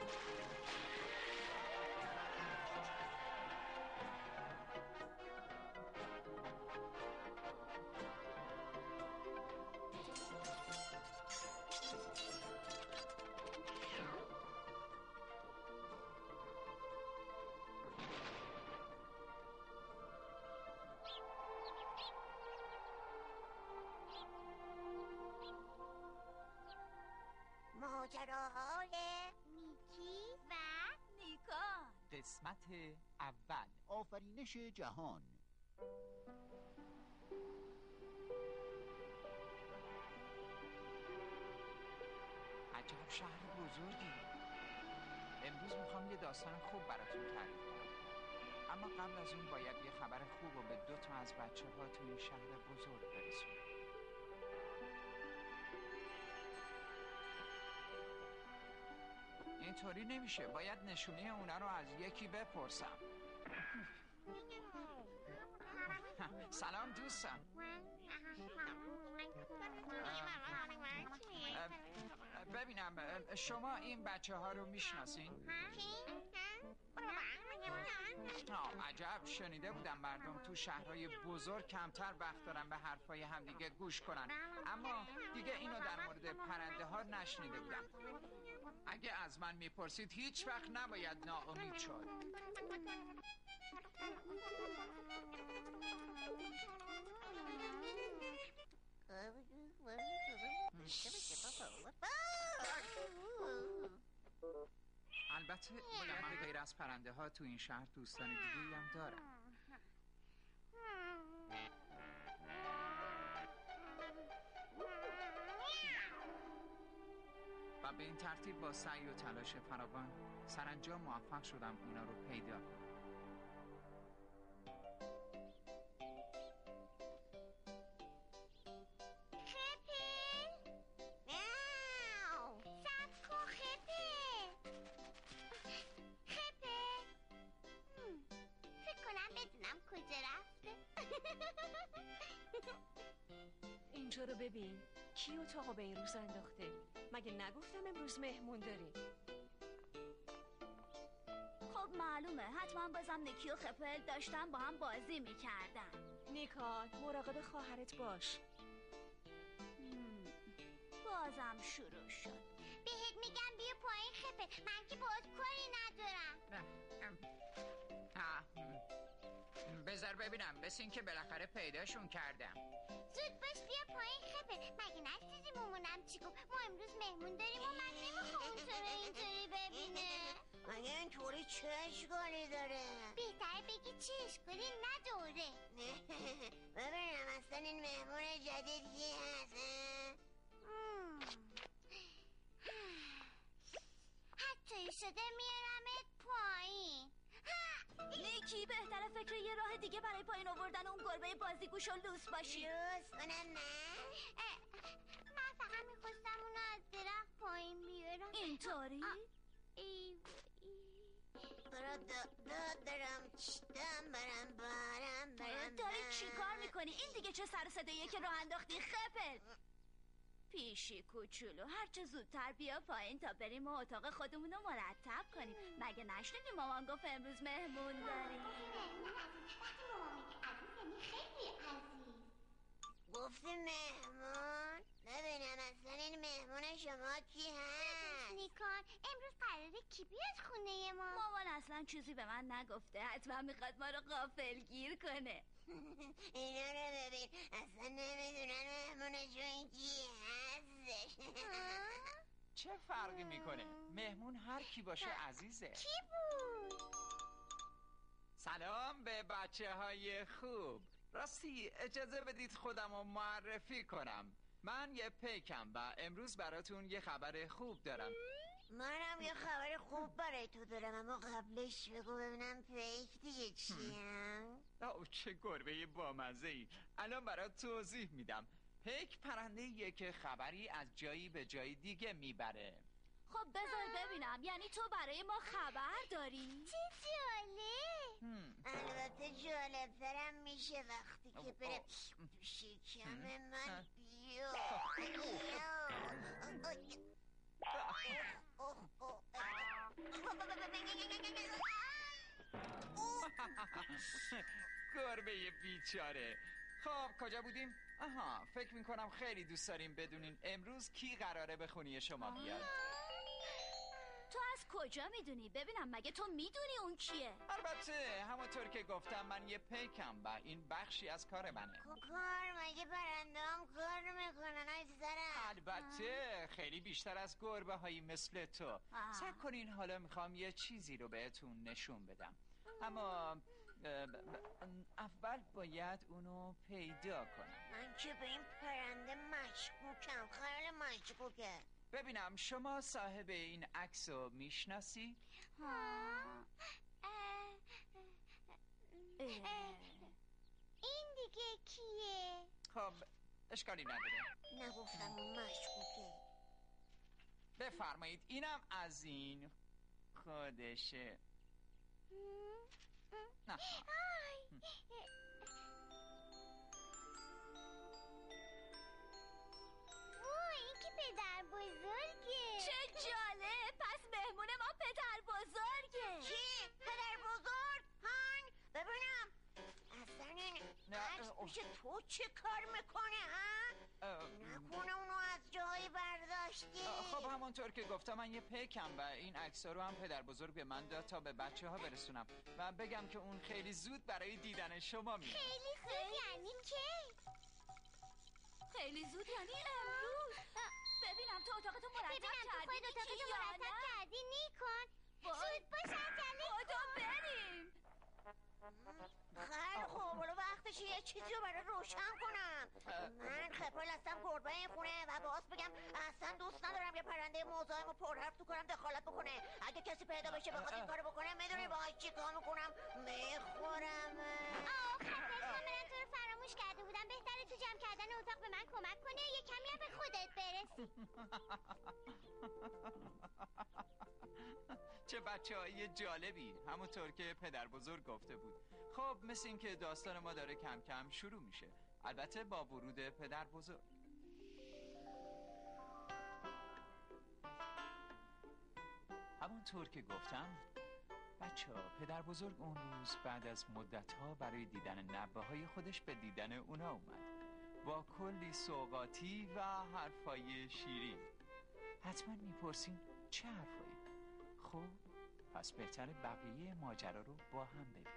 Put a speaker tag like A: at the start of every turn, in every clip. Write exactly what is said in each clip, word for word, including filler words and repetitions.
A: ماجراهای نیکی و
B: نیکان.
C: قسمت اول.
D: آفرینش جهان.
C: عجب شهر بزرگی. امروز میخوام یه داستان خوب براتون تعریف کنم، اما قبل از اون باید یه خبر خوب رو به دو تا از بچه ها تو این شهر بزرگ برسونم. اینطوری نمیشه، باید نشونه اونا رو از یکی بپرسم. سلام دوستم. ببینم شما این بچه ها رو میشناسین؟ آه عجب، شنیده بودم مردم تو شهرهای بزرگ کمتر وقت دارن به حرفای همدیگه گوش کنن، اما دیگه اینو در مورد پرنده ها نشنیده بودم. اگه از من میپرسید هیچ وقت نباید ناامید شد. البته باید به غیر از پرنده ها تو این شهر دوستان دیگه‌ای هم دارم. و به این ترتیب با سعی و تلاش فراوان سرانجام موفق شدم اونا رو پیدا کنم.
E: اینجا رو ببین، کی اتاقو به این روز انداخته؟ مگه نگفتم امروز مهمون داریم؟
B: خب معلومه، حتما بازم نیکی و خپل داشتن با هم بازی میکردن.
E: نیکان مراقب خواهرت باش.
B: بازم شروع شد.
A: بهت میگم بیا پایین خپل، من که باید کاری ندارم.
C: بذار ببینم، بس این که بالاخره پیداشون کردم.
A: زود باش بیا پایین خپل، مگه نشنیدی مامانم چی گفت؟ ما امروز مهمون داریم و من نمیخوام اون تو رو اینطوری ببینه.
F: مگه اینطوری چه اشکالی داره؟
A: بهتر بگی چه اشکالی نداره.
F: ببینم اصلا این مهمون جدید کی هست؟
A: حتی شده میارمت پایین.
B: نیکی بهتره فکر یه راه دیگه برای پایین آوردن اون گربه بازیگوش و لوس باشی.
F: لوس کنم من؟
A: من فقط میخواستم اونو از درخت پایین بیارم.
B: اینطوری؟
A: ای
F: برا داد دارم چشتم برم برم برم
B: داری چی کار میکنی؟ این دیگه چه سر صداییه که راه انداختی خپل؟ پیشی کوچولو، هرچه زودتر بیا پایین تا بریم و اتاق خودمون رو مرتب کنیم. مگه نشنیدی مامان گفت امروز مهمون داریم؟
A: خیلی عزیز.
F: گفتی مهمون؟ ببینم اصلا این مهمون شما کی هست؟
A: نیکان امروز قراره کی بیاد خونه ما؟
B: مامان اصلا چیزی به من نگفته، حتما میخواد ما رو غافلگیر کنه.
F: اینا رو ببین، اصلا نمیدونن مهمونشون کی هستش.
C: چه فرقی میکنه؟ مهمون هر کی باشه عزیزه.
A: کی بود؟
C: سلام به بچه های خوب. راستی اجازه بدید خودم رو معرفی کنم. من یه پیکم و امروز براتون یه خبر خوب دارم.
F: منم یه خبر خوب برای تو دارم، اما قبلش بگو ببینم پیک دیگه چیم؟
C: اوه چه گربه بامزه ای. الان برات توضیح میدم. پیک پرنده یه که خبری از جایی به جای دیگه میبره.
B: خب بذار ببینم، یعنی تو برای ما خبر داری؟
A: چه جالب.
F: البته جالبترم میشه وقتی که بره تو شکم من بیا.
C: گربه بیچاره. خب کجا بودیم؟ آها، فکر میکنم خیلی دوست داریم بدونین امروز کی قراره به خونی شما بیاد.
B: تو از کجا میدونی؟ ببینم مگه تو میدونی اون کیه؟
C: البته همونطور که گفتم من یه پیکم و این بخشی از کار منه.
F: کار مگه پرنده هم کار میکنن عزیزم؟
C: البته خیلی بیشتر از گربه هایی مثل تو. صبر کنین، حالا میخوام یه چیزی رو بهتون نشون بدم، اما اول باید اونو پیدا کنم.
F: من که به این پرنده مشکوکم، خیلی مشکوکه.
C: ببینم شما صاحب این عکس رو میشناسی؟
A: این دیگه کیه؟
C: خب اشکالی نداره.
F: نگفتم اون مشکوکه.
C: بفرمایید، اینم از این خودشه. نه
A: وای این که پدر بزرگه.
B: چه جالب، پس مهمون ما پدر بزرگه.
F: کی؟ پدر بزرگ؟ هان ببینم اصلا این
C: نه،
F: عکس
C: اه.
F: پیش تو چه کار میکنه ها؟
C: اه،
F: نکنه اونو از جایی برداشتی؟
C: خب همونطور که گفتم من یه پیکم و این عکس‌ها رو هم پدر بزرگ به من داد تا به بچه ها برسونم و بگم که اون خیلی زود برای دیدن شما میاد.
A: خیلی زود یعنی کی؟
B: خیلی زود یعنی امروز. ببینم تو اتاقتو مرتب
A: ببینم تو
B: کردی
A: خود اتاقتو
B: نیکی یا
A: مرتب
B: نه؟
A: کردی نیکن.
B: وای.
A: زود باش عجله
B: بدو بریم.
F: خیلی خوب، حالا وقتشه یه چیزی رو برای روشن کنم. من خپل هستم گربه این خونه و باز بگم اصلا دوست ندارم یه پرنده مزاحم و پرحرف تو کارم دخالت بکنه. اگه کسی پیدا بشه بخواد این کارو بکنه میدونی باهاش چی کار میکنم؟ میخورم.
A: آه خفه کاملا تو رو فراموش کرده بودم. بهتره تو جمع کردن اتاق به من کمک کنی یا یه کمی هم به خودت برسی.
C: چه بچه های جالبی، همونطور که پدر بزرگ گفته بود. خب مثل این که داستان ما داره کم کم شروع میشه، البته با ورود پدر بزرگ. همونطور که گفتم بچه ها، پدر بزرگ اون روز بعد از مدت ها برای دیدن نوه های خودش به دیدن اونا اومد با کلی سوغاتی و حرفای شیرین. حتما میپرسین چه حرفایی؟ خب پس بهتره بقیه ماجرا رو با هم ببینیم.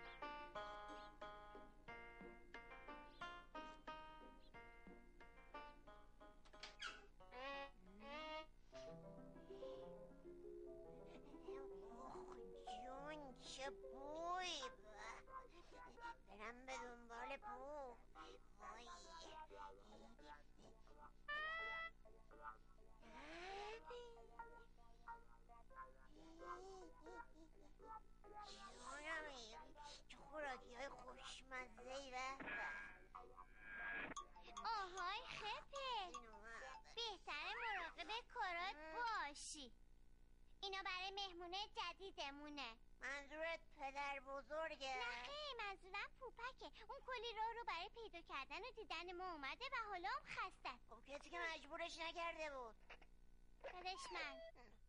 F: جون چه بوی. برم به دنبال بو. وای. جونمی چه خوراکی های خوشمزه ای.
A: آهای خپل، بهتره مراقب کارات باشی. اینا برای مهمونه جدیدمونه.
F: منظورت پدر بزرگه؟
A: نه خیلی منظورم پوپکه. اون کلی راه رو برای پیدا کردن و دیدن ما اومده و حالا هم خسته.
F: خب کسی که مجبورش نکرده بود.
A: خودش من.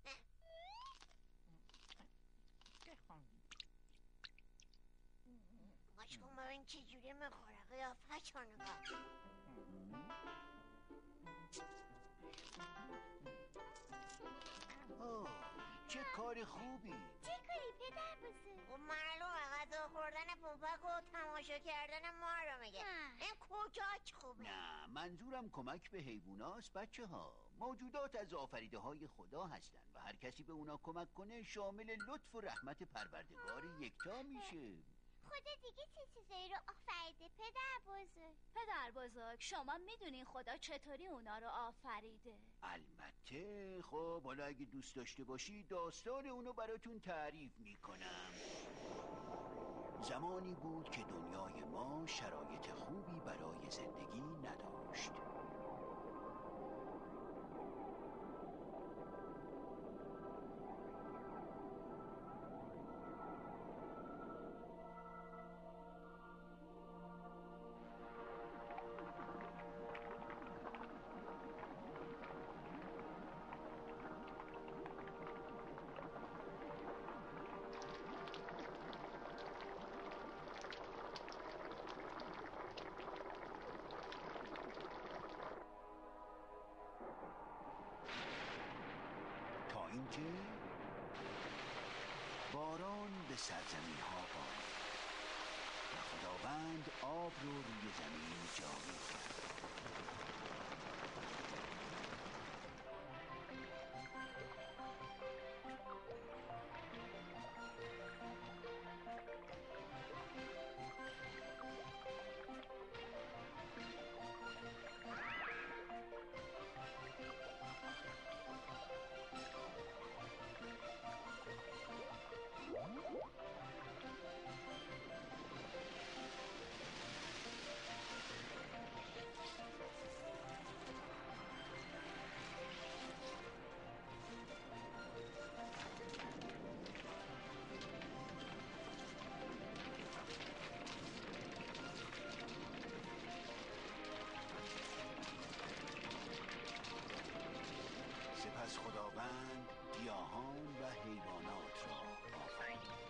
F: ماش کن ببین چجوری میخوره. قیافه چون نگاه.
D: اوه چه کار خوبی.
A: چه کاری پدر بزرگ؟
F: خب معلومه غذا خوردن پوپک و تماشا کردن ما رو میگه.
A: آه.
F: این کجاش خوبه؟
D: نه منظورم کمک به حیواناست بچه ها. موجودات از آفریده های خدا هستن و هر کسی به اونا کمک کنه شامل لطف و رحمت پروردگار یکتا میشه.
A: خدا دیگه چه چیزایی رو آفریده پدر بزرگ؟
B: پدر بزرگ شما میدونین خدا چطوری اونا رو آفریده؟
D: البته. خب حالا اگه دوست داشته باشی داستان اونو براتون تعریف میکنم. زمانی بود که دنیای ما شرایط خوبی برای زندگی نداشت. باران به سرزمین ها بارید و خداوند آب رو روی زمین جاری کرد. سپس خداوند گیاهان و حیوانات را آفرید.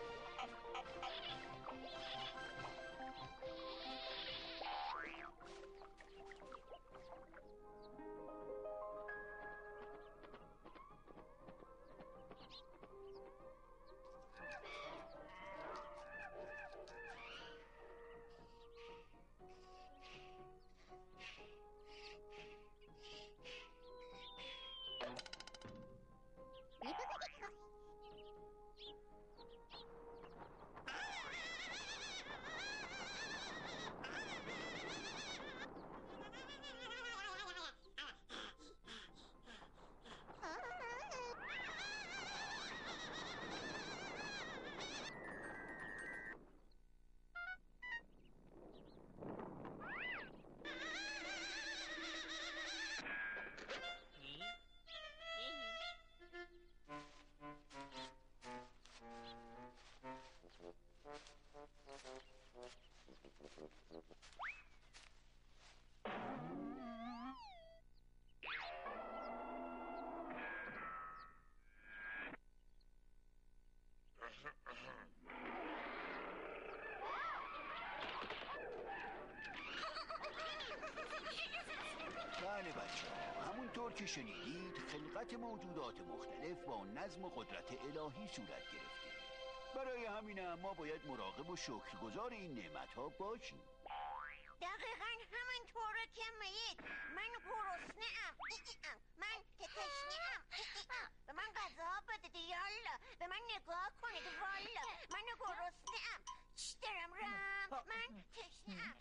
D: بله بچه ها، همونطور که شنیدید خلقت موجودات مختلف با نظم و قدرت الهی صورت گرفته. برای همینم ما باید مراقب و شکرگزار این نعمت ها باشیم.
F: دقیقا همانطوره که میگید. من گرسنه‌ام، من که تشنه‌ام. به من غذا بدید یالا، به من نگاه کنید والا. من گرسنه‌ام، چش دارم رم، من تشنه‌ام.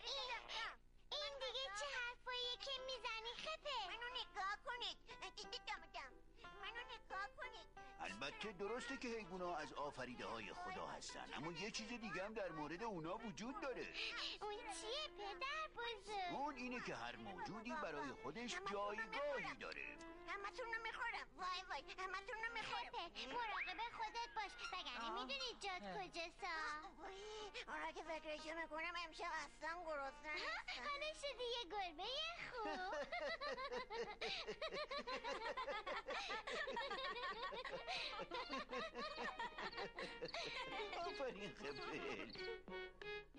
A: این دیگه چه حرفاییه که میزنی خپل؟
F: منو نگاه کنید، دیدی دم منو نگاه کنید.
D: البته درسته که حیوونا از آفریده های خدا هستن، اما یه چیز دیگه هم در مورد اونا وجود داره.
A: اون چیه پدر بزرگ؟
D: اون اینه که هر موجودی برای خودش جایگاهی داره.
F: همتون رو میخورم، وای وای، همتون رو میخورم.
A: خپل مراقب خودت باش، وگرنه میدونی جات کجاست.
F: آره که فکرشو میکنم امشب اصلا گرسنه نیستم.
A: حالا شدی یه گربه خوب.
D: آفرین خپل.